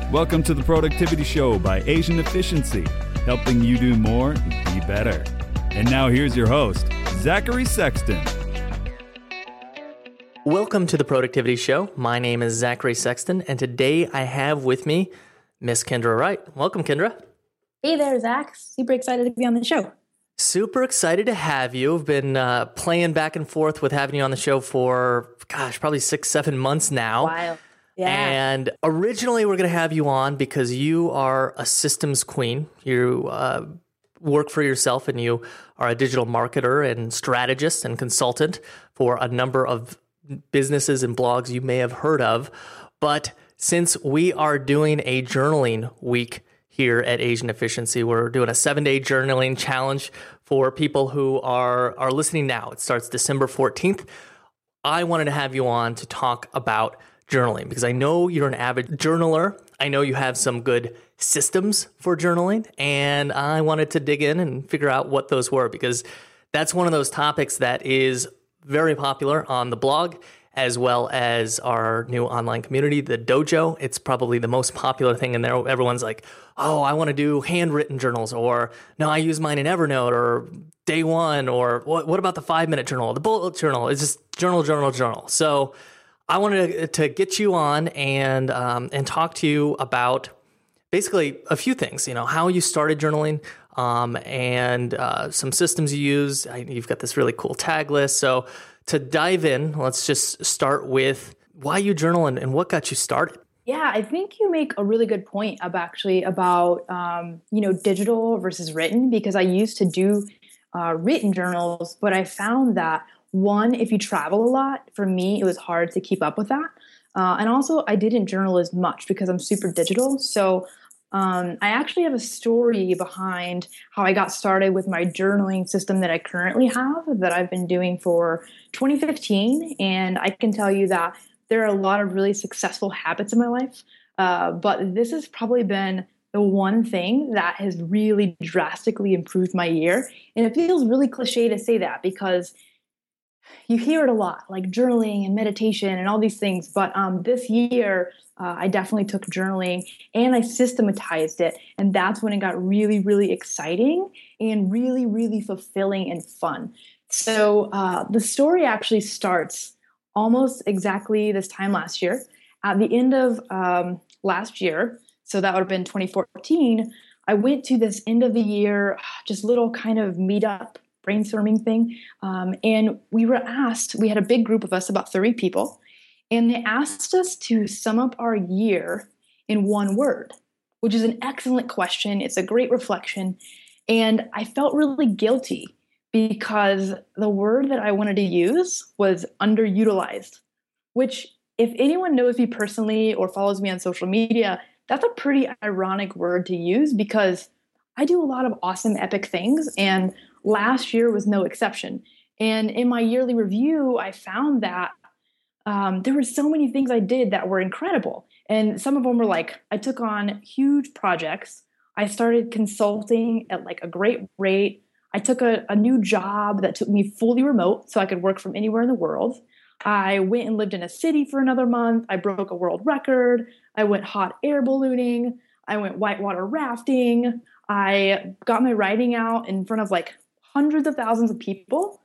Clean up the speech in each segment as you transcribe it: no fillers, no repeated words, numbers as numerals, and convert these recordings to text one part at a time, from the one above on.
Welcome to the Productivity Show by Asian Efficiency, helping you do more and be better. And now here's your host, Zachary Sexton. Welcome to the Productivity Show. My name is Zachary Sexton, and today I have with me Miss Kendra Wright. Welcome, Kendra. Hey there, Zach. Super excited to be on the show. Super excited to have you. I've been playing back and forth with having you on the show for, probably 6-7 months now. Wow. Yeah. And originally we're going to have you on because you are a systems queen. You work for yourself and you are a digital marketer and strategist and consultant for a number of businesses and blogs you may have heard of. But since we are doing a journaling week here at Asian Efficiency, we're doing a 7-day journaling challenge for people who are listening now. It starts December 14th. I wanted to have you on to talk about journaling because I know you're an avid journaler. I know you have some good systems for journaling, and I wanted to dig in and figure out what those were because that's one of those topics that is very popular on the blog as well as our new online community, the Dojo. It's probably the most popular thing in there. Everyone's like, oh, I want to do handwritten journals, or no, I use mine in Evernote, or Day One, or what about the 5-minute journal, the bullet journal? It's just journal. So I wanted to get you on and talk to you about basically a few things, how you started journaling and some systems you use. You've got this really cool tag list. So to dive in, let's just start with why you journal and what got you started. Yeah, I think you make a really good point about digital versus written, because I used to do written journals, but I found that one, if you travel a lot, for me, it was hard to keep up with that. And also I didn't journal as much because I'm super digital. So I actually have a story behind how I got started with my journaling system that I currently have that I've been doing for 2015. And I can tell you that there are a lot of really successful habits in my life. But this has probably been the one thing that has really drastically improved my year. And it feels really cliche to say that because you hear it a lot, like journaling and meditation and all these things. But this year, I definitely took journaling and I systematized it. And that's when it got really, really exciting and really, really fulfilling and fun. So the story actually starts almost exactly this time last year. At the end of last year, so that would have been 2014, I went to this end of the year, just little kind of meetup brainstorming thing. And we had a big group of us, about 30 people, and they asked us to sum up our year in one word, which is an excellent question. It's a great reflection. And I felt really guilty because the word that I wanted to use was underutilized, which if anyone knows me personally or follows me on social media, that's a pretty ironic word to use because I do a lot of awesome, epic things, and last year was no exception. And in my yearly review, I found that there were so many things I did that were incredible. And some of them were like, I took on huge projects. I started consulting at like a great rate. I took a new job that took me fully remote so I could work from anywhere in the world. I went and lived in a city for another month. I broke a world record. I went hot air ballooning. I went whitewater rafting. I got my writing out in front of like hundreds of thousands of people.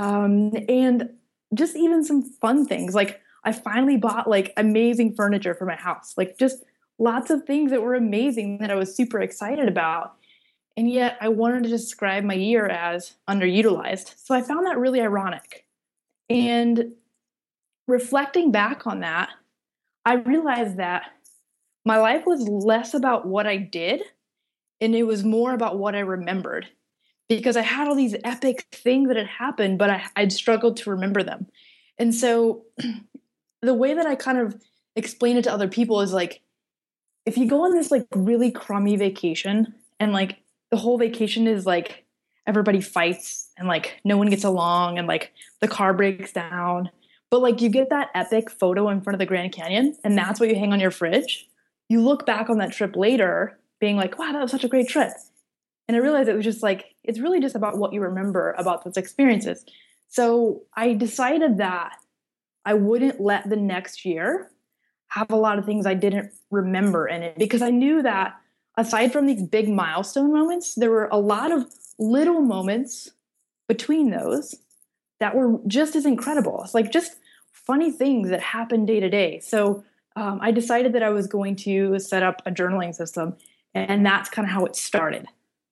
And just even some fun things. Like I finally bought like amazing furniture for my house, like just lots of things that were amazing that I was super excited about. And yet I wanted to describe my year as underutilized. So I found that really ironic. And reflecting back on that, I realized that my life was less about what I did and it was more about what I remembered. Because I had all these epic things that had happened, but I'd struggled to remember them. And so the way that I kind of explain it to other people is like, if you go on this like really crummy vacation and like the whole vacation is like everybody fights and like no one gets along and like the car breaks down, but like you get that epic photo in front of the Grand Canyon and that's what you hang on your fridge. You look back on that trip later being like, wow, that was such a great trip. And I realized it was just like, it's really just about what you remember about those experiences. So I decided that I wouldn't let the next year have a lot of things I didn't remember in it, because I knew that aside from these big milestone moments, there were a lot of little moments between those that were just as incredible. It's like just funny things that happen day to day. So I decided that I was going to set up a journaling system, and that's kind of how it started.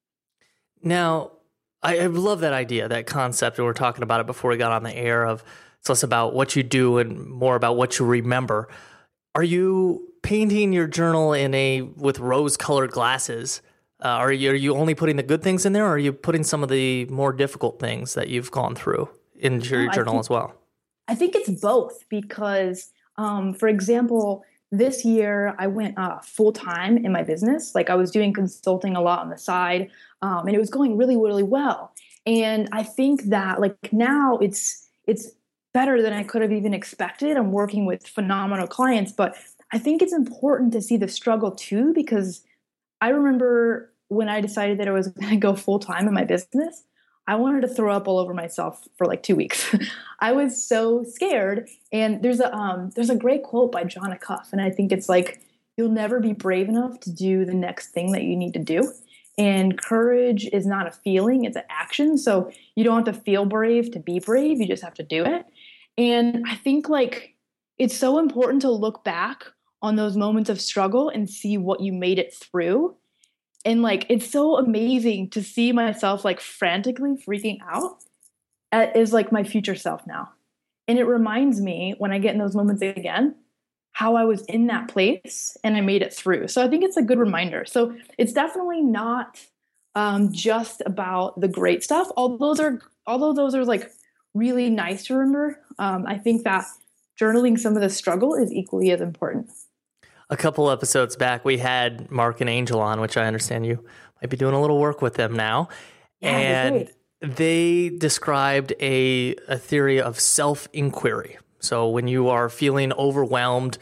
Now, I love that idea, that concept, and we were talking about it before we got on the air, of it's less about what you do and more about what you remember. Are you painting your journal with rose-colored glasses? Are you only putting the good things in there, or are you putting some of the more difficult things that you've gone through into your journal as well? I think it's both, because, for example, this year I went full-time in my business. Like I was doing consulting a lot on the side, and it was going really, really well. And I think that like now it's better than I could have even expected. I'm working with phenomenal clients, but I think it's important to see the struggle too, because I remember when I decided that I was going to go full-time in my business, I wanted to throw up all over myself for like 2 weeks. I was so scared. And there's a great quote by John Acuff, and I think it's like, you'll never be brave enough to do the next thing that you need to do. And courage is not a feeling, it's an action. So you don't have to feel brave to be brave. You just have to do it. And I think like it's so important to look back on those moments of struggle and see what you made it through. And like, it's so amazing to see myself like frantically freaking out as like my future self now. And it reminds me when I get in those moments again, how I was in that place and I made it through. So I think it's a good reminder. So it's definitely not just about the great stuff. Although those are like really nice to remember. I think that journaling some of the struggle is equally as important. A couple episodes back, we had Mark and Angel on, which I understand you might be doing a little work with them now. Yeah, and they described a theory of self-inquiry. So when you are feeling overwhelmed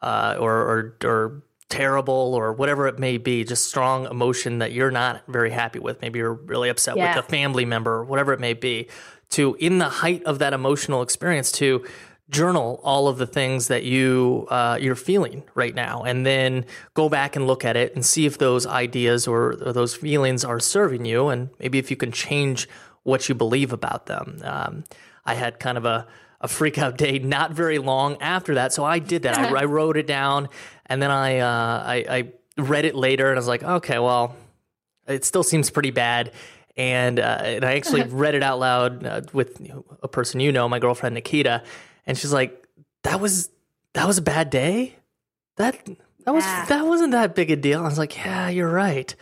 or terrible or whatever it may be, just strong emotion that you're not very happy with, maybe you're really upset with a family member or whatever it may be, to in the height of that emotional experience to journal all of the things that you're feeling right now, and then go back and look at it and see if those ideas or those feelings are serving you, and maybe if you can change what you believe about them. I had kind of a freak out day not very long after that, so I did that. I wrote it down, and then I read it later, and I was like, okay, well, it still seems pretty bad. And I actually read it out loud with a person my girlfriend Nikita. And she's like, that was a bad day? That wasn't that big a deal. I was like, yeah, you're right.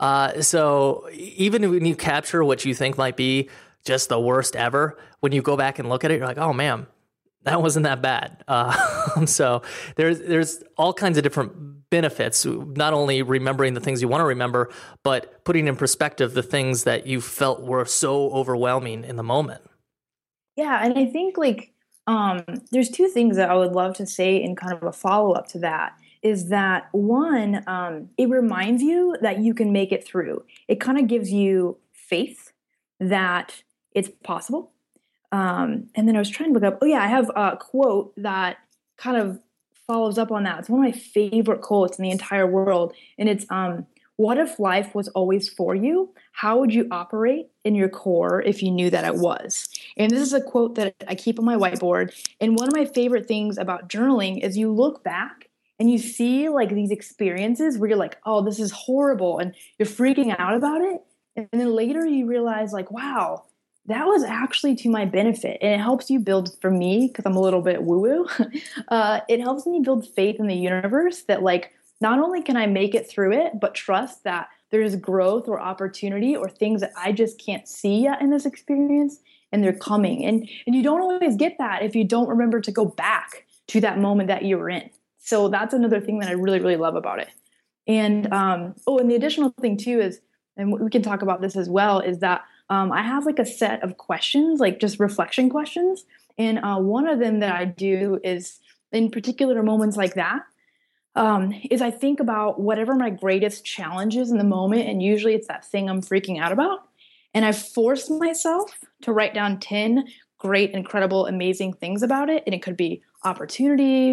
So even when you capture what you think might be just the worst ever, when you go back and look at it, you're like, oh man, that wasn't that bad. So there's all kinds of different benefits, not only remembering the things you want to remember, but putting in perspective the things that you felt were so overwhelming in the moment. Yeah. And I think like, there's two things that I would love to say in kind of a follow-up to that, is that one, it reminds you that you can make it through. It kind of gives you faith that it's possible. And then I was trying to look up, I have a quote that kind of follows up on that. It's one of my favorite quotes in the entire world. And it's, what if life was always for you? How would you operate in your core if you knew that it was? And this is a quote that I keep on my whiteboard. And one of my favorite things about journaling is you look back and you see like these experiences where you're like, oh, this is horrible. And you're freaking out about it. And then later you realize like, wow, that was actually to my benefit. And it helps you build, for me, because I'm a little bit woo-woo, it helps me build faith in the universe that like, not only can I make it through it, but trust that there's growth or opportunity or things that I just can't see yet in this experience, and they're coming. And you don't always get that if you don't remember to go back to that moment that you were in. So that's another thing that I really, really love about it. And and the additional thing too is, and we can talk about this as well, is that I have like a set of questions, like just reflection questions. And one of them that I do is in particular moments like that, is I think about whatever my greatest challenge is in the moment, and usually it's that thing I'm freaking out about. And I forced myself to write down 10 great, incredible, amazing things about it. And it could be opportunities,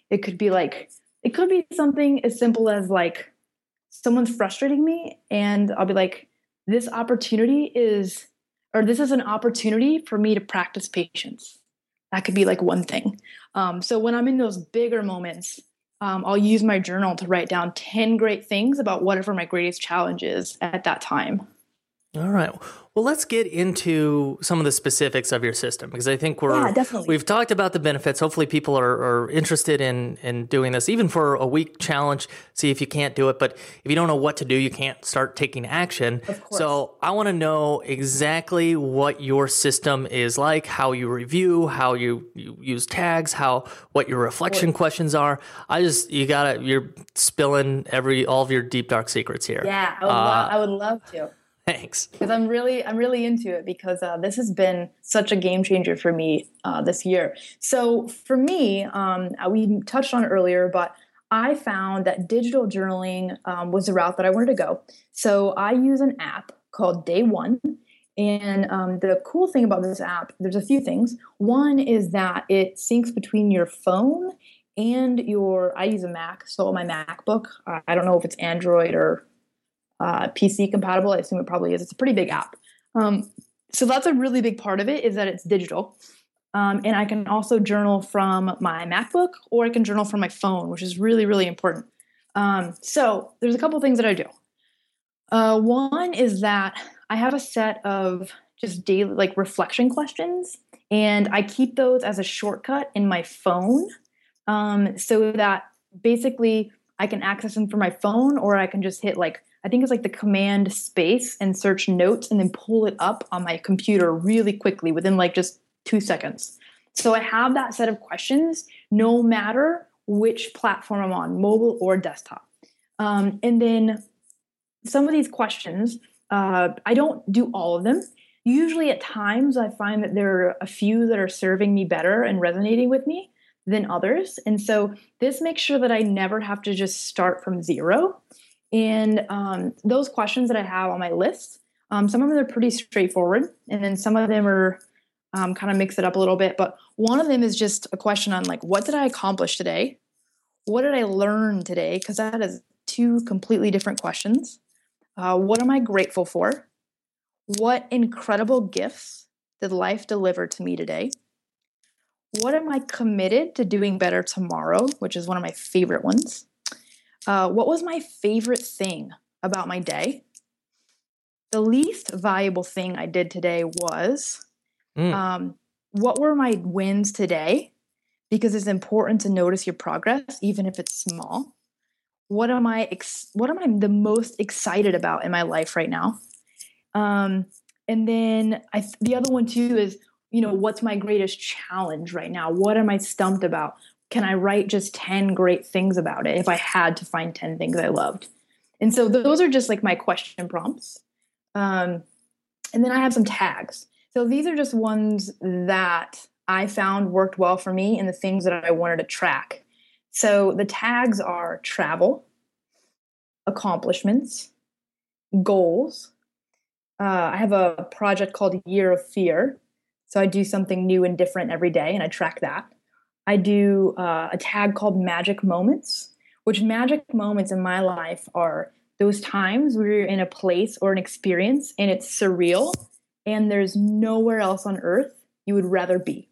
It could be something as simple as like someone's frustrating me and I'll be like, this is an opportunity for me to practice patience. That could be like one thing. So when I'm in those bigger moments, I'll use my journal to write down 10 great things about whatever my greatest challenge is at that time. All right. Well, let's get into some of the specifics of your system, because I think we've talked about the benefits. Hopefully people are interested in doing this, even for a week challenge, see if you can't do it. But if you don't know what to do, you can't start taking action. Of course. So I want to know exactly what your system is like, how you review, how you use tags, what your reflection questions are. You're spilling all of your deep, dark secrets here. Yeah, I would love to. Thanks. Because I'm really into it, because this has been such a game changer for me this year. So for me, we touched on it earlier, but I found that digital journaling was the route that I wanted to go. So I use an app called Day One. And the cool thing about this app, there's a few things. One is that it syncs between your phone and I use a Mac, so my MacBook. I don't know if it's Android or PC compatible. I assume it probably is. It's a pretty big app. So that's a really big part of it, is that it's digital. And I can also journal from my MacBook, or I can journal from my phone, which is really, really important. So there's a couple things that I do. One is that I have a set of just daily, like, reflection questions, and I keep those as a shortcut in my phone, so that basically I can access them from my phone, or I can just hit I think it's like the command space and search notes and then pull it up on my computer really quickly within like just 2 seconds. So I have that set of questions no matter which platform I'm on, mobile or desktop. And then some of these questions, I don't do all of them. Usually at times I find that there are a few that are serving me better and resonating with me than others. And so this makes sure that I never have to just start from zero. And those questions that I have on my list, some of them are pretty straightforward, and then some of them are kind of mix it up a little bit. But one of them is just a question on like, what did I accomplish today? What did I learn today? Because that is two completely different questions. What am I grateful for? What incredible gifts did life deliver to me today? What am I committed to doing better tomorrow, which is one of my favorite ones? What was my favorite thing about my day? The least valuable thing I did today was, what were my wins today? Because it's important to notice your progress, even if it's small. What am I the most excited about in my life right now? And then the other one too is, what's my greatest challenge right now? What am I stumped about? Can I write just 10 great things about it if I had to find 10 things I loved? And so those are just like my question prompts. And then I have some tags. So these are just ones that I found worked well for me and the things that I wanted to track. So the tags are travel, accomplishments, goals. I have a project called Year of Fear. So I do something new and different every day, and I track that. I do a tag called magic moments, which magic moments in my life are those times where you're in a place or an experience and it's surreal and there's nowhere else on earth you would rather be.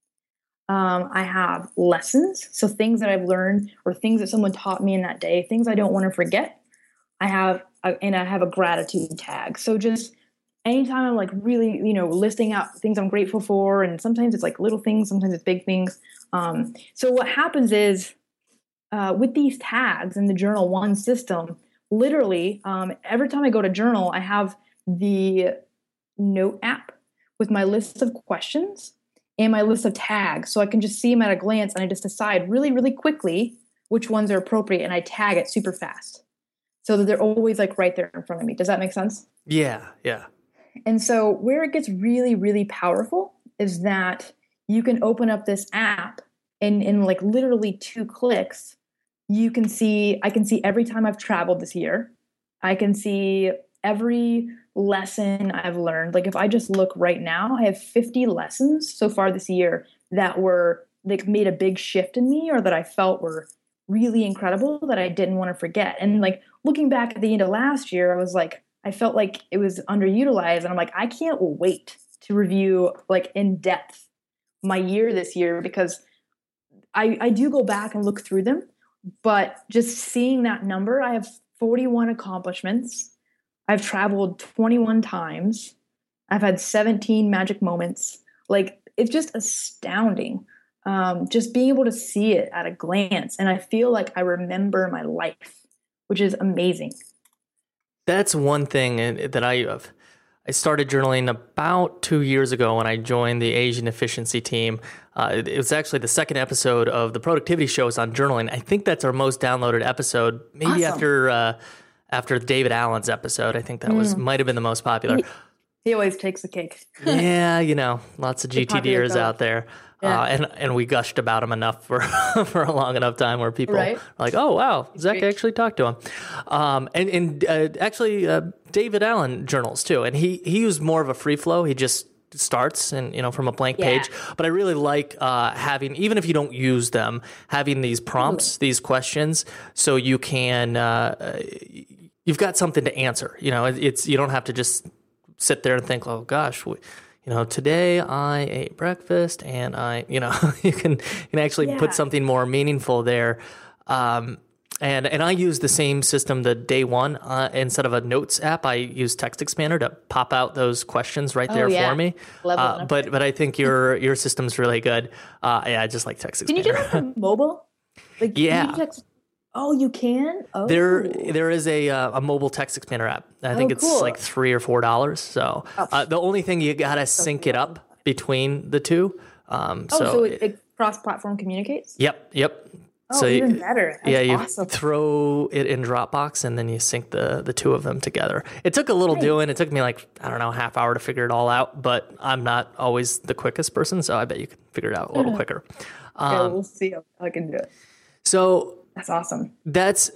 I have lessons, so things that I've learned or things that someone taught me in that day, things I don't want to forget. I have a gratitude tag. So just anytime I'm like really, listing out things I'm grateful for, and sometimes it's like little things, sometimes it's big things. So what happens is with these tags in the Journal One system, literally every time I go to journal, I have the note app with my list of questions and my list of tags. So I can just see them at a glance and I just decide really, really quickly which ones are appropriate, and I tag it super fast so that they're always like right there in front of me. Does that make sense? Yeah. And so where it gets really, really powerful is that you can open up this app and in like literally 2 clicks, I can see every time I've traveled this year. I can see every lesson I've learned. Like if I just look right now, I have 50 lessons so far this year that were like made a big shift in me or that I felt were really incredible that I didn't want to forget. And like looking back at the end of last year, I was like, I felt like it was underutilized. And I'm like, I can't wait to review like in depth my year this year, because I do go back and look through them, but just seeing that number, I have 41 accomplishments. I've traveled 21 times. I've had 17 magic moments. Like, it's just astounding. Just being able to see it at a glance. And I feel like I remember my life, which is amazing. That's one thing that I started journaling about 2 years ago when I joined the Asian Efficiency team. It was actually the second episode of the productivity shows on journaling. I think that's our most downloaded episode, maybe Awesome. after David Allen's episode. I think that might have been the most popular. He always takes the cake. Yeah, lots of GTDers out there. Yeah. And we gushed about him enough for for a long enough time where people Right. are like, oh, wow, Zach actually talked to him. Actually, David Allen journals too. And he used more of a free flow. He just starts and, from a blank page. But I really like having, even if you don't use them, having these prompts, these questions, so you can, you've got something to answer. It's you don't have to just sit there and think, oh gosh, today I ate breakfast, and you can actually put something more meaningful there. And I use the same system the day one. Instead of a notes app, I use Text Expander to pop out those questions right there for me. But I think your system's really good. I just like Text Expander. Can you do that on mobile? Like, yeah. Oh, you can? Oh. There is a mobile Text Expander app. I think it's like $3 or $4. So the only thing, you gotta sync it up between the two. So it cross-platform communicates? Yep. Oh, So even better. That's you awesome. throw it in Dropbox, and then you sync the two of them together. It took a little doing. It took me like, I don't know, half hour to figure it all out, but I'm not always the quickest person, so I bet you can figure it out a little quicker. We'll see how I can do it. So that's awesome. That's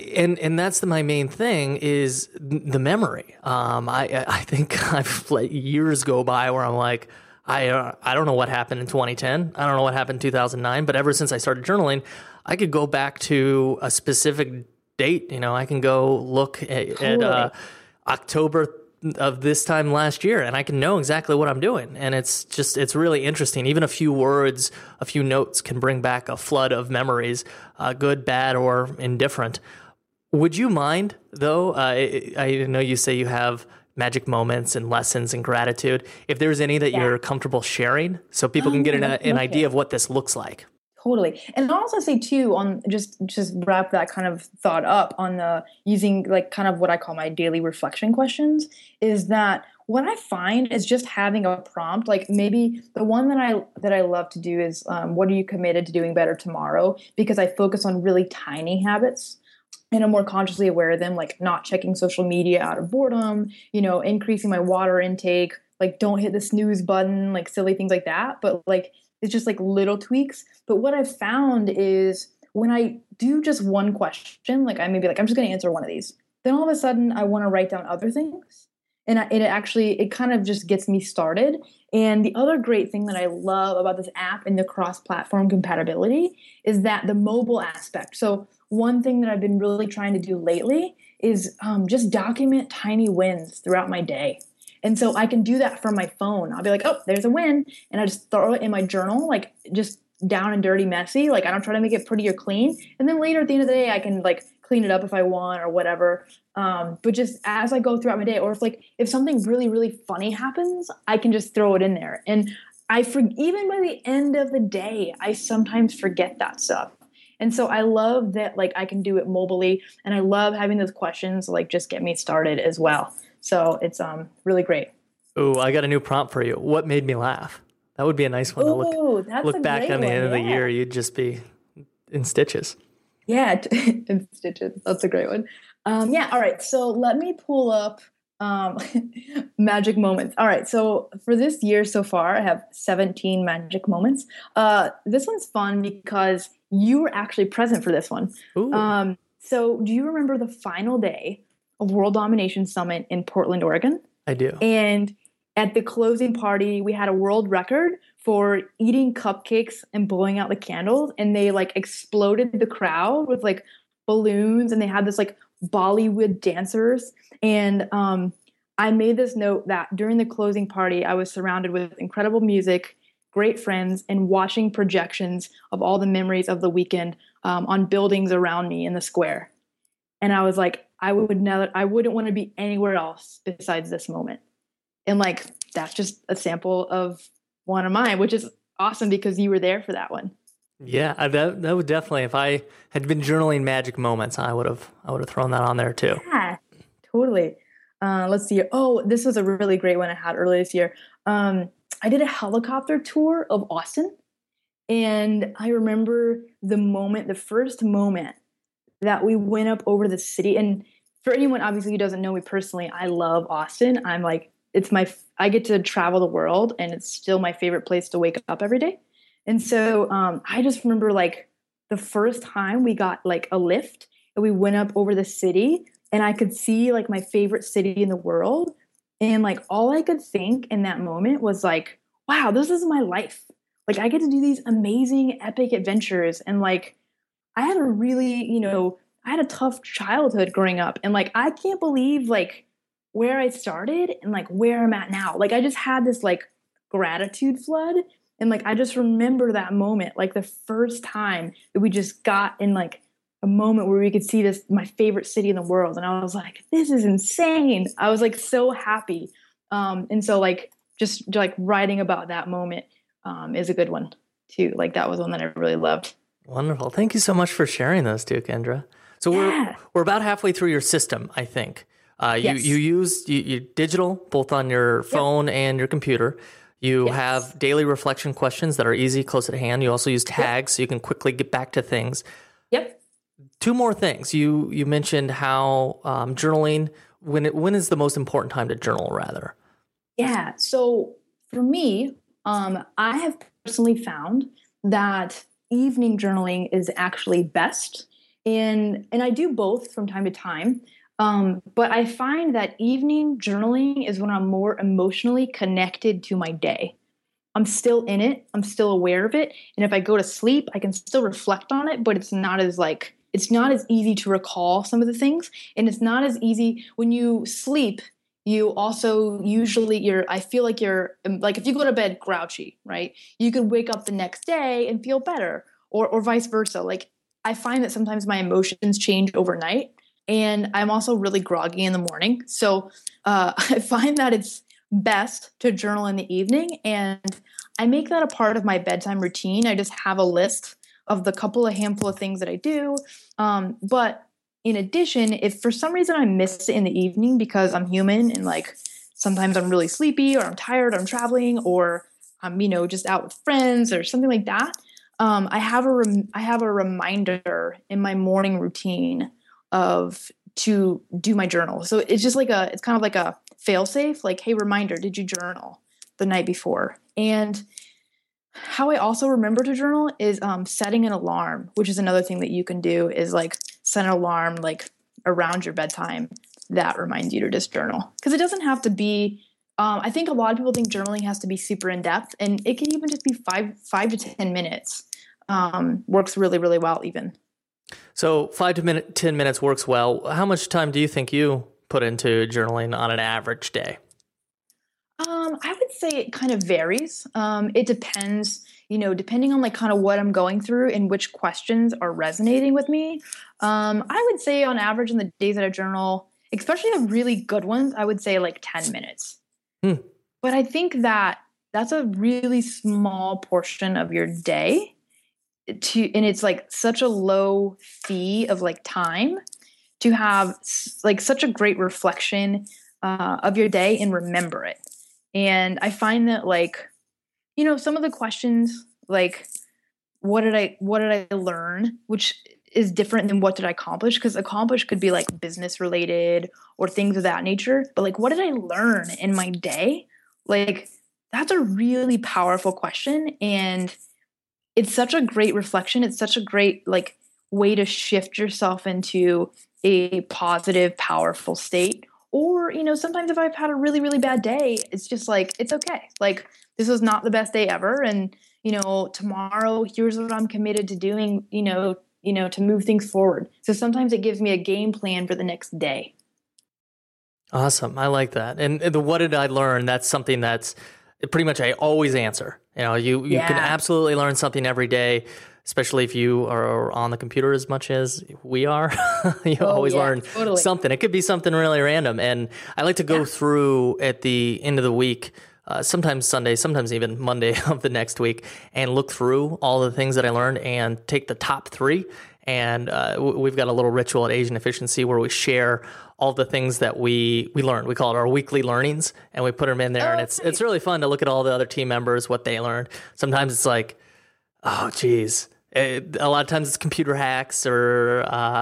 my main thing is the memory. I think I've let years go by where I'm like, I don't know what happened in 2010. I don't know what happened in 2009. But ever since I started journaling, I could go back to a specific date. I can go look at October of this time last year, and I can know exactly what I'm doing. And it's really interesting. Even a few words, a few notes can bring back a flood of memories, good, bad, or indifferent. Would you mind, though? I know you say you have magic moments and lessons and gratitude. If there's any that you're comfortable sharing, so people can get an idea of what this looks like. Totally. And I'll also say too, on just wrap that kind of thought up on the using like kind of what I call my daily reflection questions, is that what I find is just having a prompt. Like maybe the one that I love to do is what are you committed to doing better tomorrow? Because I focus on really tiny habits and I'm more consciously aware of them, like not checking social media out of boredom, increasing my water intake, like don't hit the snooze button, like silly things like that. But like, it's just like little tweaks. But what I've found is when I do just one question, like I may be like, I'm just going to answer one of these. Then all of a sudden I want to write down other things. And it kind of just gets me started. And the other great thing that I love about this app and the cross-platform compatibility is that the mobile aspect. So one thing that I've been really trying to do lately is just document tiny wins throughout my day. And so I can do that from my phone. I'll be like, oh, there's a win. And I just throw it in my journal, like just down and dirty, messy. Like I don't try to make it pretty or clean. And then later at the end of the day, I can like clean it up if I want or whatever. But just as I go throughout my day, or if something really, really funny happens, I can just throw it in there. And even by the end of the day, I sometimes forget that stuff. And so I love that, like I can do it mobily, and I love having those questions, like just get me started as well. So it's really great. Ooh, I got a new prompt for you. What made me laugh? That would be a nice one to look back on the end of the year. You'd just be in stitches. Yeah, in stitches. That's a great one. All right. So let me pull up magic moments. All right. So for this year so far, I have 17 magic moments. This one's fun because you were actually present for this one. Ooh. So do you remember the final day of World Domination Summit in Portland, Oregon? I do. And at the closing party, we had a world record for eating cupcakes and blowing out the candles, and they like exploded the crowd with like balloons, and they had this like Bollywood dancers. And I made this note that during the closing party, I was surrounded with incredible music, great friends, and watching projections of all the memories of the weekend on buildings around me in the square. And I was like, I wouldn't want to be anywhere else besides this moment. And like, that's just a sample of one of mine, which is awesome because you were there for that one. Yeah, that would definitely, if I had been journaling magic moments, I would have thrown that on there too. Yeah, totally. Let's see. Oh, this was a really great one I had earlier this year. I did a helicopter tour of Austin, and I remember the first moment that we went up over the city. And for anyone obviously who doesn't know me personally, I love Austin. I'm like, I get to travel the world, and it's still my favorite place to wake up every day. And so I just remember like the first time we got like a lift and we went up over the city, and I could see like my favorite city in the world. And like all I could think in that moment was like, wow, this is my life. Like I get to do these amazing epic adventures. And like I had I had a tough childhood growing up, and like I can't believe like where I started and like where I'm at now. Like I just had this like gratitude flood. And like I just remember that moment, like the first time that we just got in like a moment where we could see my favorite city in the world. And I was like, this is insane. I was like so happy. And so like just like writing about that moment is a good one too. Like that was one that I really loved. Wonderful. Thank you so much for sharing those too, Kendra. So we're about halfway through your system, I think. Yes. You use digital both on your phone and your computer. You have daily reflection questions that are easy, close at hand. You also use tags so you can quickly get back to things. Yep. Two more things. You mentioned how journaling, when is the most important time to journal, rather? Yeah. So for me, I have personally found that evening journaling is actually best. And I do both from time to time. But I find that evening journaling is when I'm more emotionally connected to my day. I'm still in it. I'm still aware of it. And if I go to sleep, I can still reflect on it, but it's not as easy to recall some of the things. And it's not as easy when you sleep. You also I feel like you're like, if you go to bed grouchy, right? You could wake up the next day and feel better, or vice versa. Like I find that sometimes my emotions change overnight. And I'm also really groggy in the morning. So I find that it's best to journal in the evening. And I make that a part of my bedtime routine. I just have a list of the handful of things that I do. But in addition, if for some reason I miss it in the evening because I'm human and like sometimes I'm really sleepy or I'm tired or I'm traveling or I'm, just out with friends or something like that, I have a reminder in my morning routine to do my journal. So it's just it's kind of like a fail safe, like, hey, reminder, did you journal the night before? And how I also remember to journal is setting an alarm, which is another thing that you can do, is like set an alarm like around your bedtime that reminds you to just journal. Because it doesn't have to be, I think a lot of people think journaling has to be super in depth, and it can even just be 5 to 10 minutes. Works really, really well even. So 5 to 10 minutes works well. How much time do you think you put into journaling on an average day? I would say it kind of varies. It depends, depending on like kind of what I'm going through and which questions are resonating with me. I would say on average in the days that I journal, especially the really good ones, I would say like 10 minutes. But I think that that's a really small portion of your day. And it's like such a low fee of like time to have like such a great reflection of your day and remember it. And I find that like, some of the questions like, what did I learn, which is different than what did I accomplish? Because accomplish could be like business related or things of that nature. But like, what did I learn in my day? Like, that's a really powerful question. And it's such a great reflection. It's such a great like way to shift yourself into a positive, powerful state, Or, sometimes if I've had a really, really bad day, it's just like, it's okay. Like, this was not the best day ever. And, tomorrow, here's what I'm committed to doing, to move things forward. So sometimes it gives me a game plan for the next day. Awesome. I like that. And the what did I learn? That's something that's pretty much I always answer. You can absolutely learn something every day, especially if you are on the computer as much as we are. You always learn something. It could be something really random. And I like to go through at the end of the week, sometimes Sunday, sometimes even Monday of the next week, and look through all the things that I learned and take the top 3. And we've got a little ritual at Asian Efficiency where we share all the things that we learned. We call it our weekly learnings, and we put them in there. And it's really fun to look at all the other team members, what they learned. Sometimes it's like, oh, geez. A lot of times it's computer hacks or...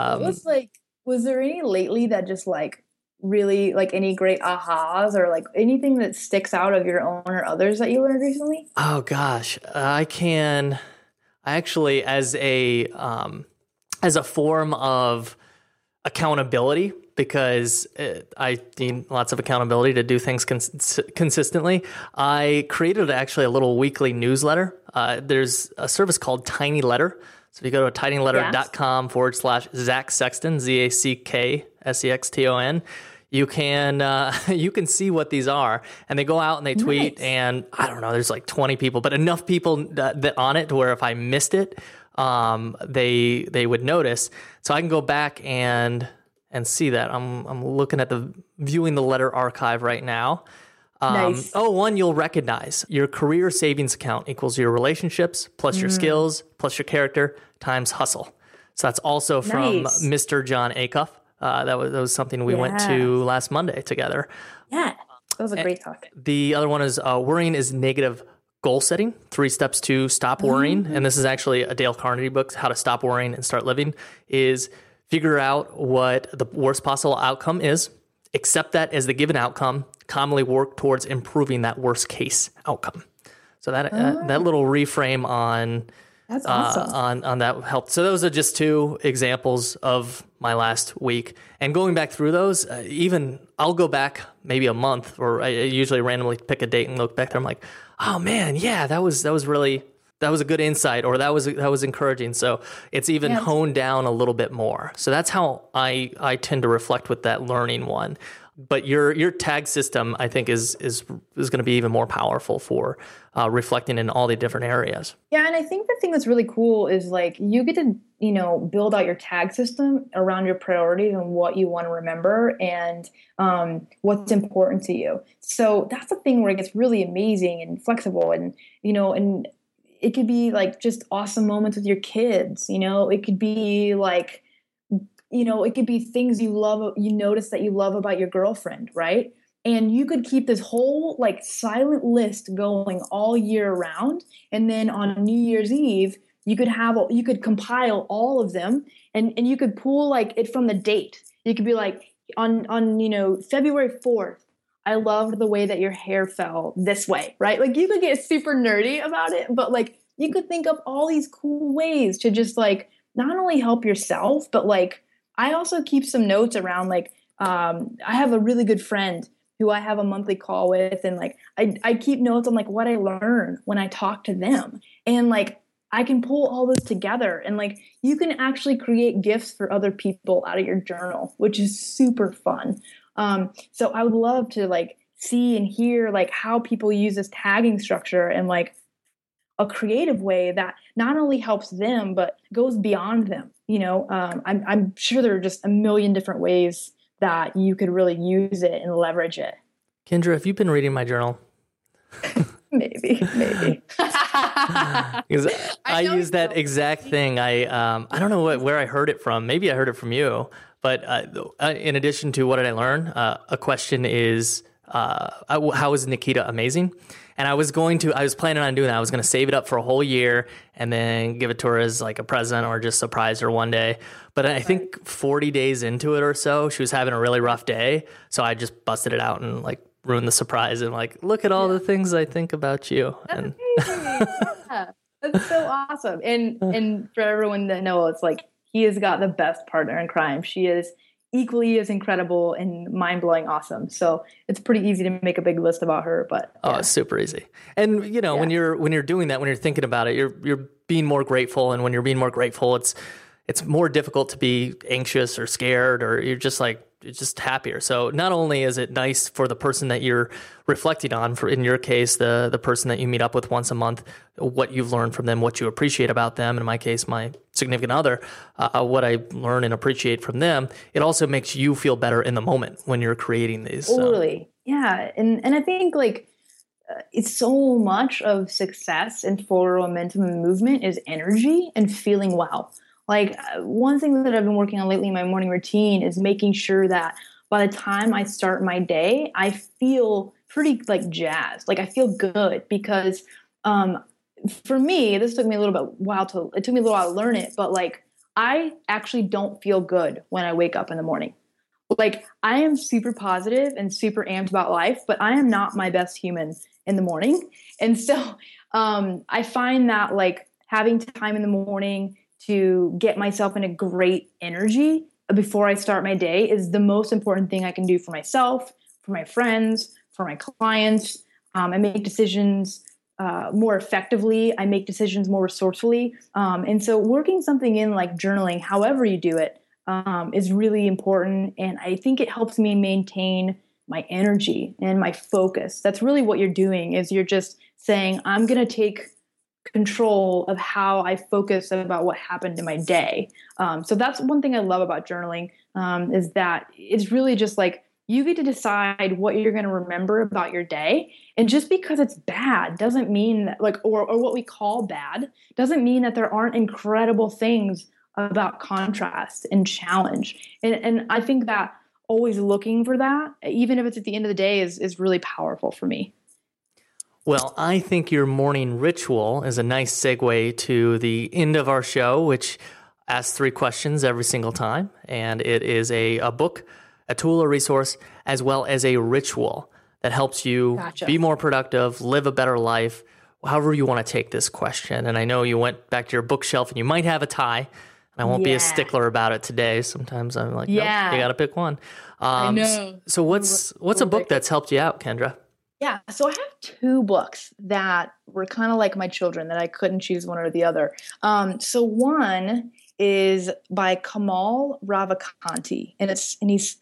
was there any lately that just really any great ahas or anything that sticks out of your own or others that you learned recently? Oh, gosh. I actually, as a form of accountability, because I need lots of accountability to do things consistently, I created actually a little weekly newsletter. There's a service called Tiny Letter. So if you go to tinyletter.com/Zach Sexton, ZACKSEXTON, you can see what these are. And they go out and they tweet, and I don't know, there's 20 people, but enough people that on it to where if I missed it, they would notice. So I can go back and see that. I'm looking at viewing the letter archive right now. Nice. One you'll recognize. Your career savings account equals your relationships plus your skills plus your character times hustle. So that's also from Mr. John Acuff. That was something we went to last Monday together. Yeah, that was a great talk. The other one is worrying is negative goal setting, 3 steps to stop worrying. And this is actually a Dale Carnegie book, How to Stop Worrying and Start Living, is figure out what the worst possible outcome is, accept that as the given outcome, commonly work towards improving that worst case outcome. So that little reframe on that's awesome. On that helped. So those are just 2 examples of my last week. And going back through those, even I'll go back maybe a month, or I usually randomly pick a date and look back there. I'm like, oh man, yeah, that was a good insight, or that was encouraging. So it's even honed down a little bit more. So that's how I tend to reflect with that learning one. But your tag system, I think, is going to be even more powerful for reflecting in all the different areas. Yeah, and I think the thing that's really cool is you get to build out your tag system around your priorities and what you want to remember and what's important to you. So that's the thing where it gets really amazing and flexible, and and it could be just awesome moments with your kids. It could be it could be things you love, you notice that you love about your girlfriend, right? And you could keep this whole silent list going all year round. And then on New Year's Eve, you could compile all of them and you could pull it from the date. You could be on February 4th, I loved the way that your hair fell this way, right? You could get super nerdy about it, but you could think of all these cool ways to just not only help yourself, but I also keep some notes around I have a really good friend who I have a monthly call with, and I keep notes on what I learn when I talk to them, and I can pull all this together, and you can actually create gifts for other people out of your journal, which is super fun. So I would love to see and hear how people use this tagging structure and a creative way that not only helps them but goes beyond them. I'm sure there are just a million different ways that you could really use it and leverage it. Kendra, have you been reading my journal? Maybe. Because I use that exact thing. I don't know where I heard it from. Maybe I heard it from you. But in addition to what did I learn, a question is, how is Nikita amazing? And I was planning on doing that. I was going to save it up for a whole year and then give it to her as a present or just surprise her one day. But I think 40 days into it or so, she was having a really rough day. So I just busted it out and ruined the surprise and look at all the things I think about you. That's That's so awesome. And for everyone to know, it's he has got the best partner in crime. She is equally as incredible and mind-blowing awesome. So it's pretty easy to make a big list about her, but Oh, it's super easy. And when you're doing that, when you're thinking about it, you're being more grateful. And when you're being more grateful, it's more difficult to be anxious or scared, or you're just happier. So not only is it nice for the person that you're reflecting on, for in your case, the person that you meet up with once a month, what you've learned from them, what you appreciate about them. In my case, my significant other, what I learn and appreciate from them. It also makes you feel better in the moment when you're creating these. Totally. Yeah. And I think it's so much of success and forward momentum and movement is energy and feeling well. One thing that I've been working on lately in my morning routine is making sure that by the time I start my day, I feel pretty jazzed. I feel good because for me, this took me a little while to learn it, but I actually don't feel good when I wake up in the morning. I am super positive and super amped about life, but I am not my best human in the morning. And so I find that having time in the morning to get myself in a great energy before I start my day is the most important thing I can do for myself, for my friends, for my clients. I make decisions more effectively. I make decisions more resourcefully. And so working something in like journaling, however you do it, is really important. And I think it helps me maintain my energy and my focus. That's really what you're doing, is you're just saying, I'm going to take control of how I focus about what happened in my day. So that's one thing I love about journaling, is that it's really just like you get to decide what you're going to remember about your day. And just because it's bad doesn't mean that, or what we call bad, doesn't mean that there aren't incredible things about contrast and challenge. And I think that always looking for that, even if it's at the end of the day, is really powerful for me. Well, I think your morning ritual is a nice segue to the end of our show, which asks 3 questions every single time. And it is a book, a tool or resource, as well as a ritual that helps you be more productive, live a better life, however you want to take this question. And I know you went back to your bookshelf and you might have a tie. And I won't be a stickler about it today. Sometimes I'm like, nope, you got to pick one. I know. So what's a book that's helped you out, Kendra? Yeah, so I have 2 books that were kind of like my children, that I couldn't choose one or the other. So one is by Kamal Ravikant, and it's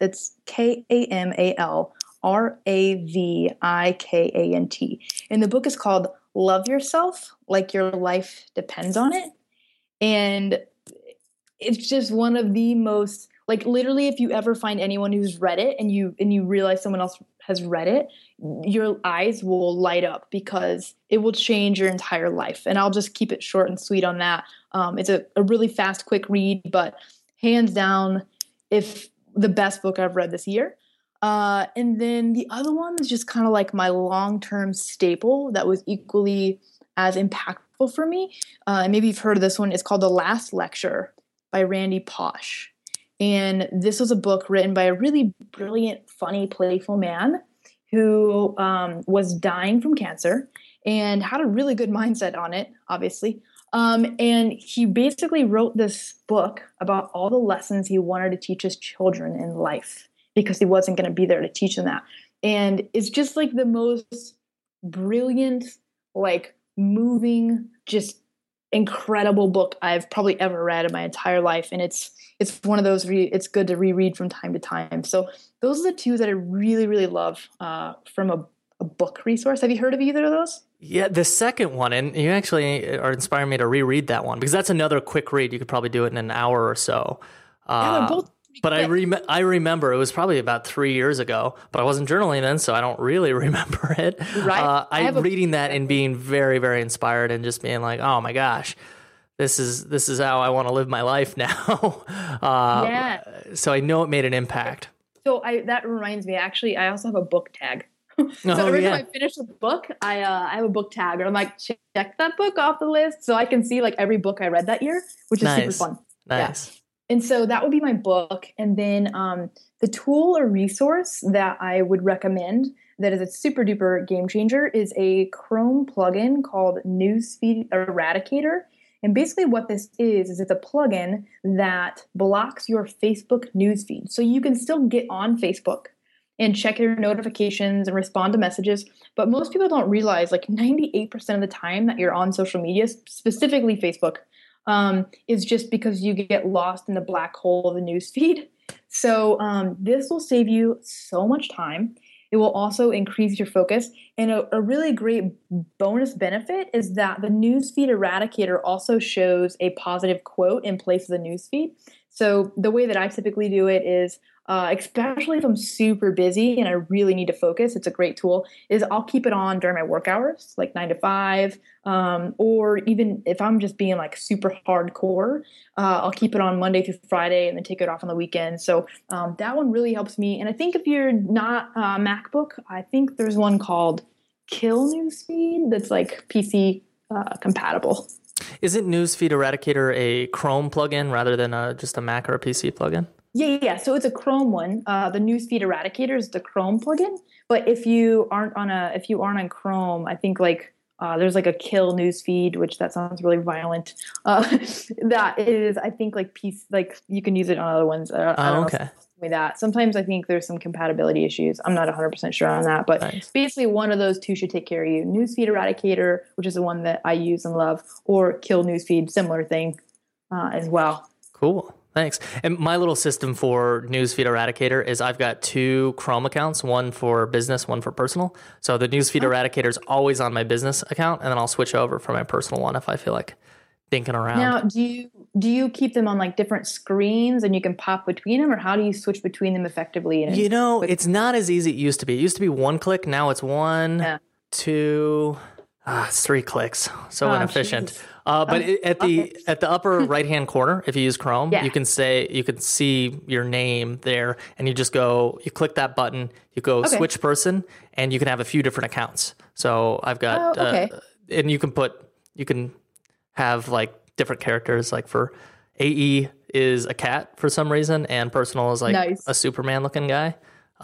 KamalRavikant, and the book is called Love Yourself Like Your Life Depends on It. And it's just one of the most, literally, if you ever find anyone who's read it and you realize someone else has read it, your eyes will light up because it will change your entire life. And I'll just keep it short and sweet on that. It's a really fast, quick read, but hands down, if the best book I've read this year. And then the other one is just kind of like my long-term staple that was equally as impactful for me. And maybe you've heard of this one. It's called The Last Lecture by Randy Pausch. And this was a book written by a really brilliant, funny, playful man who was dying from cancer and had a really good mindset on it, obviously. And he basically wrote this book about all the lessons he wanted to teach his children in life, because he wasn't going to be there to teach them that. And it's just like the most brilliant, moving, just incredible book I've probably ever read in my entire life. And it's one of those, it's good to reread from time to time. So those are the 2 that I really, really love from a book resource. Have you heard of either of those? Yeah, the second one, and you actually are inspiring me to reread that one, because that's another quick read. You could probably do it in an hour or so. They're both but I remember it was probably about 3 years ago, but I wasn't journaling then, so I don't really remember it. Right. I'm reading that and being very, very inspired and just being like, oh my gosh, this is how I want to live my life now. So I know it made an impact. So that reminds me, actually, I also have a book tag. So every time I finish a book, I have a book tag, or I'm like, check that book off the list, so I can see every book I read that year, which is super fun. Nice. Yeah. And so that would be my book. And then the tool or resource that I would recommend that is a super duper game changer is a Chrome plugin called Newsfeed Eradicator. And basically what this is it's a plugin that blocks your Facebook newsfeed. So you can still get on Facebook and check your notifications and respond to messages. But most people don't realize like 98% of the time that you're on social media, specifically Facebook, is just because you get lost in the black hole of the newsfeed. So this will save you so much time. It will also increase your focus. And a really great bonus benefit is that the newsfeed eradicator also shows a positive quote in place of the newsfeed. So the way that I typically do it is, especially if I'm super busy and I really need to focus, it's a great tool, is I'll keep it on during my work hours, like 9 to 5, or even if I'm just being like super hardcore, I'll keep it on Monday through Friday and then take it off on the weekend. So that one really helps me. And I think if you're not MacBook, I think there's one called Kill Newsfeed that's like PC compatible. Isn't Newsfeed Eradicator a Chrome plugin rather than just a Mac or a PC plugin? Yeah. So it's a Chrome one. The Newsfeed Eradicator is the Chrome plugin. But if you aren't on Chrome, I think like there's like a Kill Newsfeed, which that sounds really violent. That is, I think like you can use it on other ones. I don't know that. Sometimes I think there's some compatibility issues. I'm not 100% sure on that, but basically one of those two should take care of you. Newsfeed Eradicator, which is the one that I use and love, or Kill Newsfeed, similar thing as well. Cool. Thanks. And my little system for Newsfeed Eradicator is I've got 2 Chrome accounts, one for business, one for personal. So the Newsfeed Eradicator is always on my business account, and then I'll switch over for my personal one if I feel like dinking around. Now, do you keep them on like different screens and you can pop between them, or how do you switch between them effectively? It's not as easy as it used to be. It used to be 1 click. Now it's 1, 2, it's 3 clicks. So inefficient. But at the upper right hand corner, if you use Chrome, you can see your name there, and you click that button, you go switch person, and you can have a few different accounts. So I've got, and you can have like different characters, like for AE is a cat for some reason, and personal is like a Superman looking guy.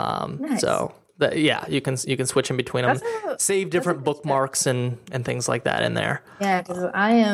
So you can switch in between them, save different bookmarks and things like that in there. Yeah, because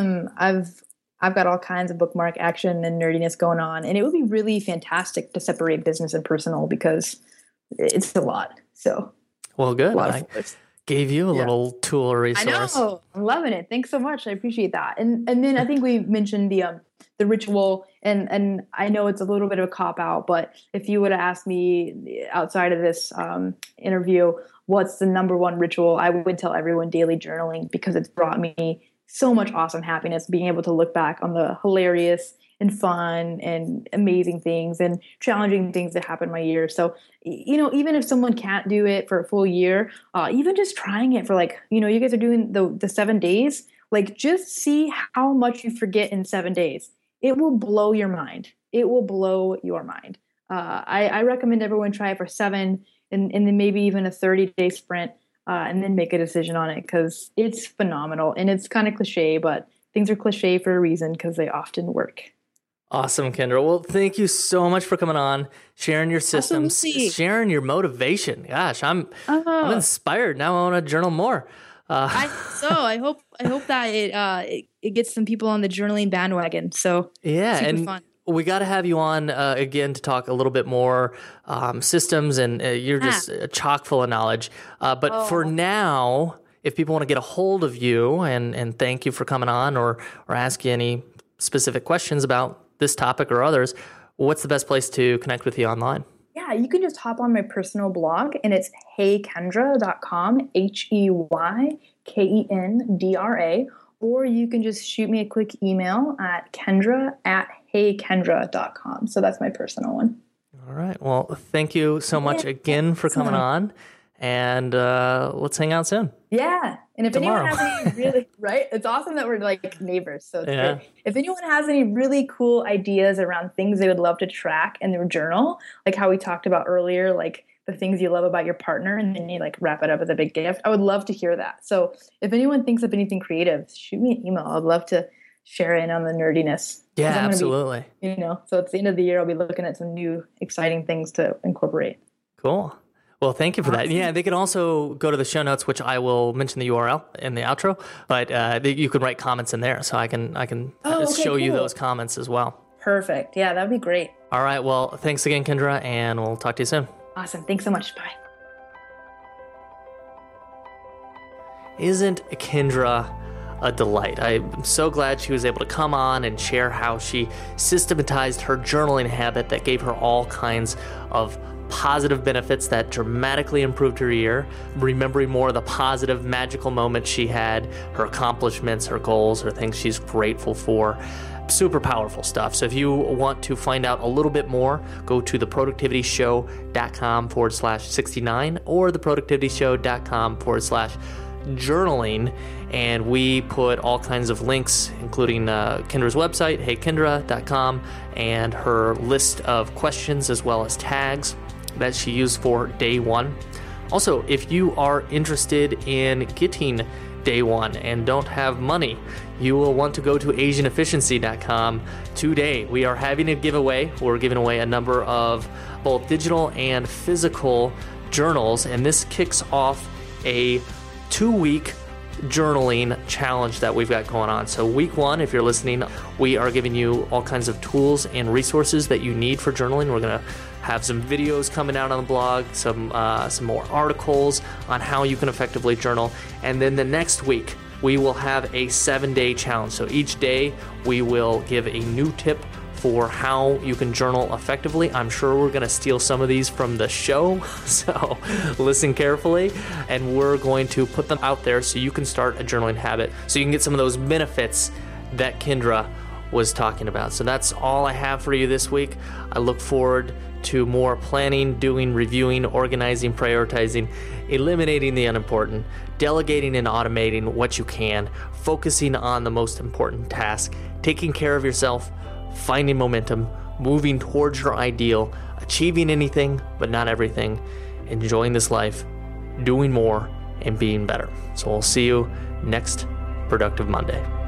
I've got all kinds of bookmark action and nerdiness going on, and it would be really fantastic to separate business and personal because it's a lot. So, well, good. I gave you a little tool or resource. I know. I'm loving it. Thanks so much. I appreciate that. And then I think we mentioned the ritual, and I know it's a little bit of a cop out, but if you would have asked me outside of this interview, what's the number one ritual, I would tell everyone daily journaling, because it's brought me so much awesome happiness, being able to look back on the hilarious and fun and amazing things and challenging things that happened in my year. So, even if someone can't do it for a full year, even just trying it for you guys are doing the 7 days, like just see how much you forget in 7 days. It will blow your mind. It will blow your mind. I recommend everyone try it for 7 and then maybe even a 30-day sprint, and then make a decision on it, because it's phenomenal. And it's kind of cliche, but things are cliche for a reason because they often work. Awesome, Kendra. Well, thank you so much for coming on, sharing your systems, sharing your motivation. Gosh, I'm inspired. Now I want to journal more. I hope that it gets some people on the journaling bandwagon. So super fun. We got to have you on again to talk a little bit more systems, and you're just chock full of knowledge. But for now, if people want to get a hold of you and thank you for coming on, or ask you any specific questions about this topic or others, what's the best place to connect with you online? Yeah, you can just hop on my personal blog, and it's heykendra.com, HEYKENDRA, or you can just shoot me a quick email at kendra@heykendra.com. So that's my personal one. All right. Well, thank you so much again for coming on, and let's hang out soon. Yeah. And if anyone has any really, it's awesome that we're like neighbors. So it's great. If anyone has any really cool ideas around things they would love to track in their journal, like how we talked about earlier, like the things you love about your partner, and then you like wrap it up with a big gift, I would love to hear that. So if anyone thinks of anything creative, shoot me an email. I'd love to share in on the nerdiness. Yeah, absolutely. So at the end of the year, I'll be looking at some new exciting things to incorporate. Cool. Well, thank you for that. Yeah, they can also go to the show notes, which I will mention the URL in the outro, but you can write comments in there, so I can show you those comments as well. Perfect. Yeah, that'd be great. All right. Well, thanks again, Kendra, and we'll talk to you soon. Awesome. Thanks so much. Bye. Isn't Kendra a delight? I'm so glad she was able to come on and share how she systematized her journaling habit that gave her all kinds of positive benefits that dramatically improved her year, remembering more of the positive, magical moments she had, her accomplishments, her goals, her things she's grateful for. Super powerful stuff. So if you want to find out a little bit more, go to theproductivityshow.com/69 or theproductivityshow.com/journaling, and we put all kinds of links, including Kendra's website, heykendra.com, and her list of questions as well as tags that she used for day one. Also, if you are interested in getting day one and don't have money, you will want to go to asianefficiency.com today. We are having a giveaway. We're giving away a number of both digital and physical journals, and this kicks off a 2-week journaling challenge that we've got going on. So week 1, if you're listening, we are giving you all kinds of tools and resources that you need for journaling. We're going to have some videos coming out on the blog, some more articles on how you can effectively journal. And then the next week, we will have a 7-day challenge. So each day, we will give a new tip for how you can journal effectively. I'm sure we're going to steal some of these from the show, so listen carefully, and we're going to put them out there so you can start a journaling habit, so you can get some of those benefits that Kendra was talking about. So that's all I have for you this week. I look forward to more planning, doing, reviewing, organizing, prioritizing, eliminating the unimportant, delegating and automating what you can, focusing on the most important task, taking care of yourself, finding momentum, moving towards your ideal, achieving anything but not everything, enjoying this life, doing more, and being better. So we'll see you next Productive Monday.